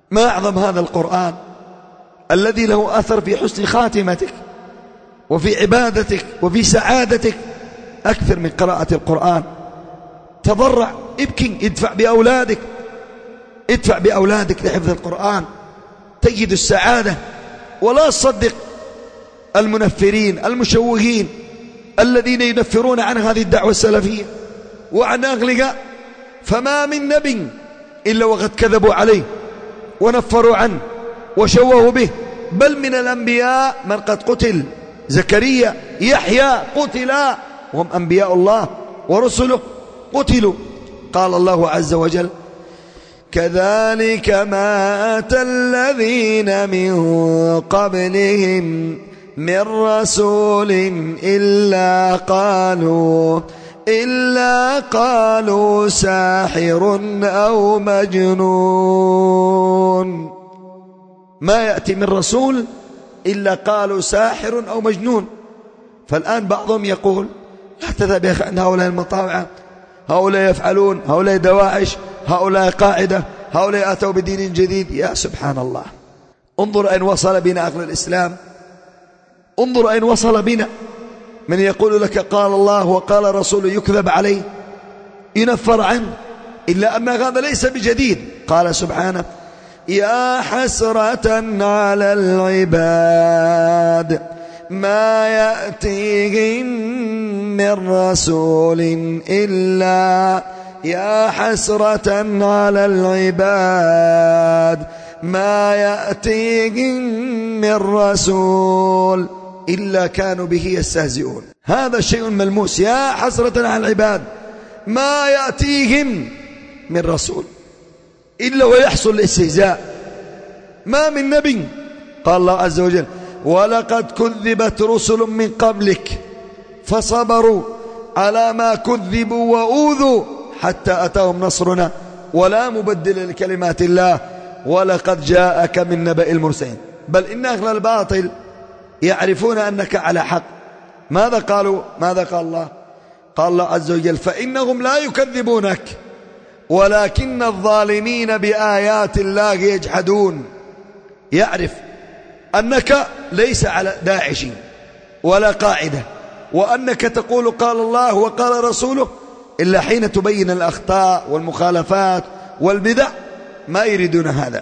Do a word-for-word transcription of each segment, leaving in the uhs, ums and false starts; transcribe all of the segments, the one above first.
ما أعظم هذا القرآن الذي له أثر في حسن خاتمتك وفي عبادتك وفي سعادتك. أكثر من قراءة القرآن، تضرع، ابكي، ادفع بأولادك، ادفع بأولادك لحفظ القرآن تجد السعادة. ولا تصدق المنفرين المشوهين الذين ينفرون عن هذه الدعوة السلفية وعن أهلها، فما من نبي إلا وقد كذبوا عليه ونفروا عنه وشوهوا به، بل من الأنبياء من قد قتل، زكريا، يحيى قتلا وهم أنبياء الله ورسله قتلوا. قال الله عز وجل: كذلك ما أتى الذين من قبلهم من رسول إلا قالوا إلا قالوا ساحر أو مجنون. ما يأتي من رسول إلا قالوا ساحر أو مجنون. فالآن بعضهم يقول: لا تذهب يا أخي عند هؤلاء المطاوعة، هؤلاء يفعلون، هؤلاء دواعش، هؤلاء قاعدة، هؤلاء أتوا بدين جديد. يا سبحان الله، انظر أين وصل بنا أهل الإسلام، انظر أين وصل بنا. من يقول لك قال الله وقال رسوله يكذب عليه، ينفر عنه، إلا أن هذا ليس بجديد. قال سبحانه: يا حسرة على العباد ما يأتيهم من رسول إلا يا حسرة على العباد ما يأتيهم من رسول إلا كانوا به يستهزئون. هذا شيء ملموس. يا حسرة على العباد ما يأتيهم من رسول إلا ويحصل الاستهزاء. ما من نبي، قال الله عز وجل: ولقد كذبت رسل من قبلك فصبروا على ما كذبوا وأوذوا حتى أتاهم نصرنا ولا مبدل لكلمات الله ولقد جاءك من نبأ المرسلين. بل إن أهل الباطل يعرفون أنك على حق. ماذا قالوا؟ ماذا قال الله؟ قال الله عز وجل: فإنهم لا يكذبونك ولكن الظالمين بآيات الله يجحدون. يعرف أنك ليس على داعش ولا قاعدة، وأنك تقول قال الله وقال رسوله، إلا حين تبين الأخطاء والمخالفات والبدع ما يريدون هذا،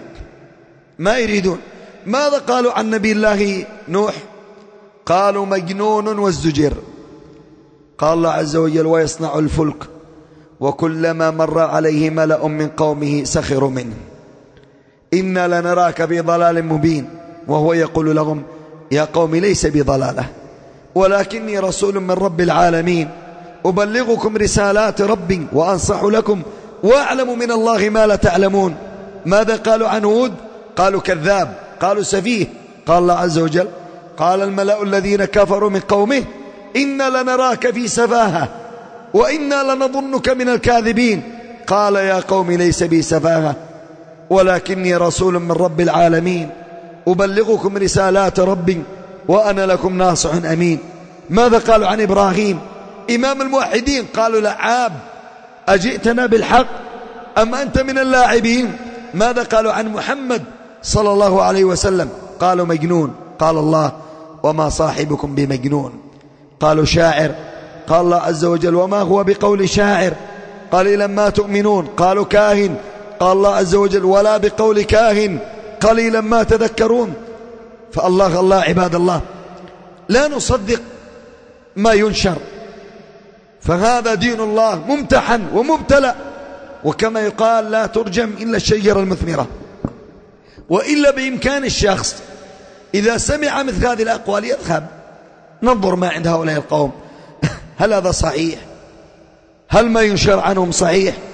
ما يريدون. ماذا قالوا عن نبي الله نوح؟ قالوا مجنون وازدجر. قال الله عز وجل: ويصنع الفلك وكلما مر عليه ملأ من قومه سخروا منه إنا لنراك في ضلال مبين. وهو يقول لهم: يا قوم ليس بضلالة ولكني رسول من رب العالمين أبلغكم رسالات ربي وأنصح لكم وأعلم من الله ما لا تعلمون. ماذا قالوا عن هود؟ قالوا كذاب، قالوا سفيه. قال الله عز وجل: قال الملأ الذين كفروا من قومه إنا لنراك في سفاهة وإنا لنظنك من الكاذبين. قال يا قوم ليس بي سفاهة ولكني رسول من رب العالمين أبلغكم رسالات ربي وأنا لكم ناصح أمين. ماذا قالوا عن إبراهيم إمام الموحدين؟ قالوا لعاب، أجئتنا بالحق أم أنت من اللاعبين؟ ماذا قالوا عن محمد صلى الله عليه وسلم؟ قالوا مجنون. قال الله: وما صاحبكم بمجنون. قالوا شاعر. قال الله عز وجل: وما هو بقول شاعر قليلا ما تؤمنون. قالوا كاهن. قال الله عز وجل: ولا بقول كاهن قليلا ما تذكرون. فالله الله عباد الله، لا نصدق ما ينشر، فهذا دين الله ممتحن ومبتلى. وكما يقال: لا ترجم إلا الشجرة المثمرة. وإلا بإمكان الشخص إذا سمع مثل هذه الأقوال يذهب ننظر ما عند هؤلاء القوم، هل هذا صحيح؟ هل ما ينشر عنهم صحيح؟